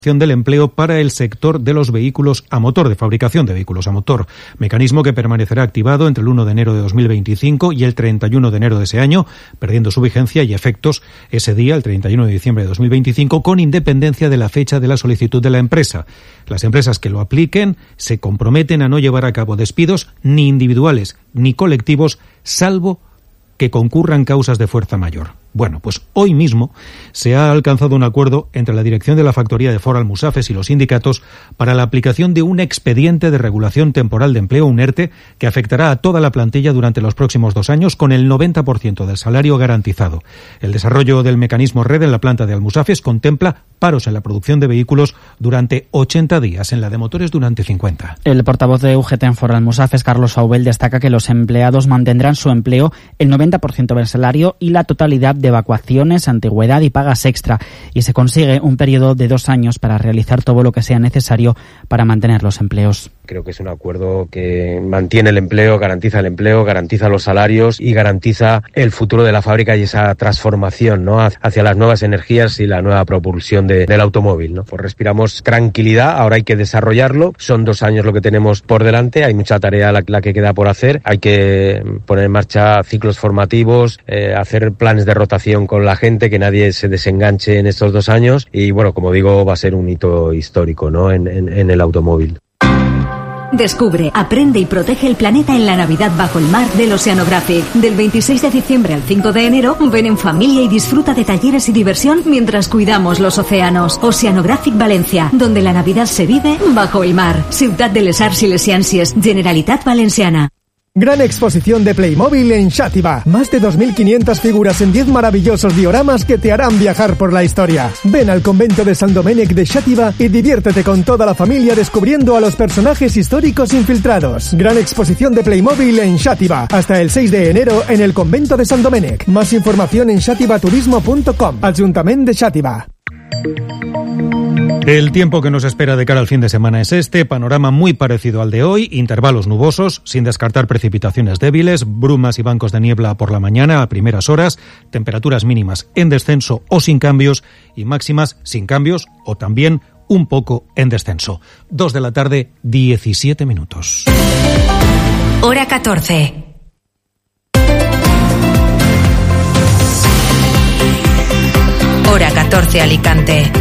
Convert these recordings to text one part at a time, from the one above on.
del empleo para el sector de los vehículos a motor, de fabricación de vehículos a motor, mecanismo que permanecerá activado entre el 1 de enero de 2025 y el 31 de enero de ese año, perdiendo su vigencia y efectos ese día, el 31 de diciembre de 2025, con independencia de la fecha de la solicitud de la empresa. Las empresas que lo apliquen se comprometen a no llevar a cabo despidos ni individuales ni colectivos, salvo que concurran causas de fuerza mayor. Bueno, pues hoy mismo se ha alcanzado un acuerdo entre la dirección de la factoría de Ford Almusafes y los sindicatos para la aplicación de un expediente de regulación temporal de empleo, un ERTE, que afectará a toda la plantilla durante los próximos 2 años con el 90% del salario garantizado. El desarrollo del mecanismo RED en la planta de Almusafes contempla paros en la producción de vehículos durante 80 días, en la de motores durante 50. El portavoz de UGT en Ford Almusafes, Carlos Aubel, destaca que los empleados mantendrán su empleo, el 90% del salario y la totalidad de evacuaciones, antigüedad y pagas extra, y se consigue un periodo de 2 años para realizar todo lo que sea necesario para mantener los empleos. Creo que es un acuerdo que mantiene el empleo, garantiza los salarios y garantiza el futuro de la fábrica y esa transformación, ¿no?, hacia las nuevas energías y la nueva propulsión del automóvil, ¿no? Pues respiramos tranquilidad, ahora hay que desarrollarlo, son 2 años lo que tenemos por delante, hay mucha tarea la que queda por hacer, hay que poner en marcha ciclos formativos, hacer planes de rotación con la gente, que nadie se desenganche en estos 2 años y, bueno, como digo, va a ser un hito histórico, ¿no?, en el automóvil. Descubre, aprende y protege el planeta en la Navidad bajo el mar del Oceanographic. Del 26 de diciembre al 5 de enero, ven en familia y disfruta de talleres y diversión mientras cuidamos los océanos. Oceanographic Valencia, donde la Navidad se vive bajo el mar. Ciutat de les Arts y les Ciències, Generalitat Valenciana. Gran exposición de Playmobil en Xàtiva. Más de 2.500 figuras en 10 maravillosos dioramas que te harán viajar por la historia. Ven al convento de Sant Domènec de Xàtiva y diviértete con toda la familia descubriendo a los personajes históricos infiltrados. Gran exposición de Playmobil en Xàtiva. Hasta el 6 de enero en el convento de Sant Domènec. Más información en xativaturismo.com. Ayuntamiento de Xàtiva. El tiempo que nos espera de cara al fin de semana es este, panorama muy parecido al de hoy, intervalos nubosos, sin descartar precipitaciones débiles, brumas y bancos de niebla por la mañana a primeras horas, temperaturas mínimas en descenso o sin cambios y máximas sin cambios o también un poco en descenso. 2 de la tarde, 17 minutos. Hora 14. Hora 14, Alicante.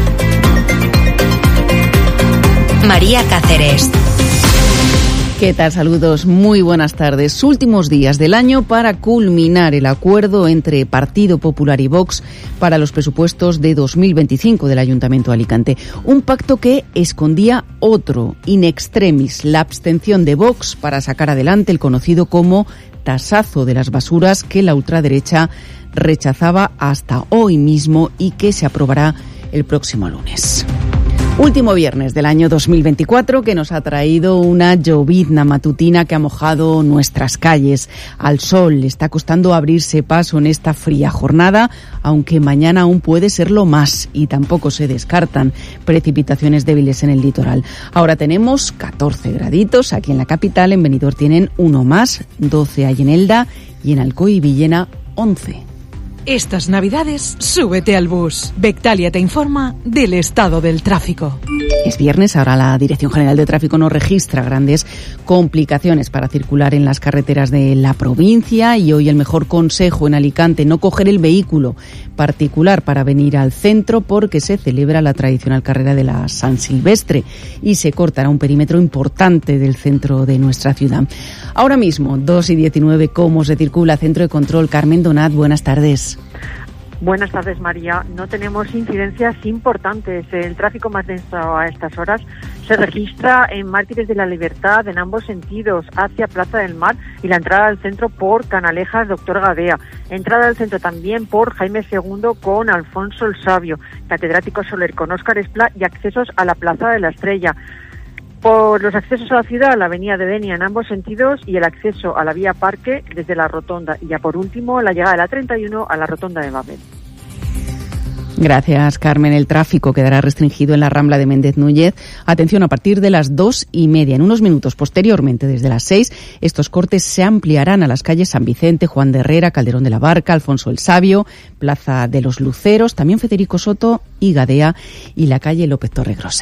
María Cáceres. ¿Qué tal? Saludos, muy buenas tardes. Últimos días del año para culminar el acuerdo entre Partido Popular y Vox para los presupuestos de 2025 del Ayuntamiento de Alicante. Un pacto que escondía otro, in extremis, la abstención de Vox para sacar adelante el conocido como tasazo de las basuras que la ultraderecha rechazaba hasta hoy mismo y que se aprobará el próximo lunes. Último viernes del año 2024 que nos ha traído una llovizna matutina que ha mojado nuestras calles. Al sol le está costando abrirse paso en esta fría jornada, aunque mañana aún puede serlo más y tampoco se descartan precipitaciones débiles en el litoral. Ahora tenemos 14 graditos aquí en la capital, en Benidorm tienen 1 más, 12 hay en Elda y en Alcoy y Villena 11. Estas Navidades, súbete al bus. Bectalia te informa del estado del tráfico. Es viernes, ahora la Dirección General de Tráfico no registra grandes complicaciones para circular en las carreteras de la provincia y hoy el mejor consejo en Alicante, no coger el vehículo particular para venir al centro porque se celebra la tradicional carrera de la San Silvestre y se cortará un perímetro importante del centro de nuestra ciudad. Ahora mismo, 2:19, ¿cómo se circula? Centro de Control, Carmen Donat, buenas tardes. Buenas tardes, María. No tenemos incidencias importantes. El tráfico más denso a estas horas se registra en Mártires de la Libertad en ambos sentidos, hacia Plaza del Mar y la entrada al centro por Canalejas Doctor Gadea. Entrada al centro también por Jaime II con Alfonso el Sabio, catedrático Soler con Óscar Esplá y accesos a la Plaza de la Estrella. Por los accesos a la ciudad, la avenida de Denia en ambos sentidos y el acceso a la vía Parque desde la Rotonda. Y ya por último, la llegada de la 31 a la Rotonda de Babel. Gracias, Carmen. El tráfico quedará restringido en la Rambla de Méndez Núñez. Atención, a partir de las 2:30. En unos minutos posteriormente, desde las 6, estos cortes se ampliarán a las calles San Vicente, Juan de Herrera, Calderón de la Barca, Alfonso el Sabio, Plaza de los Luceros, también Federico Soto y Gadea y la calle López Torregrosa.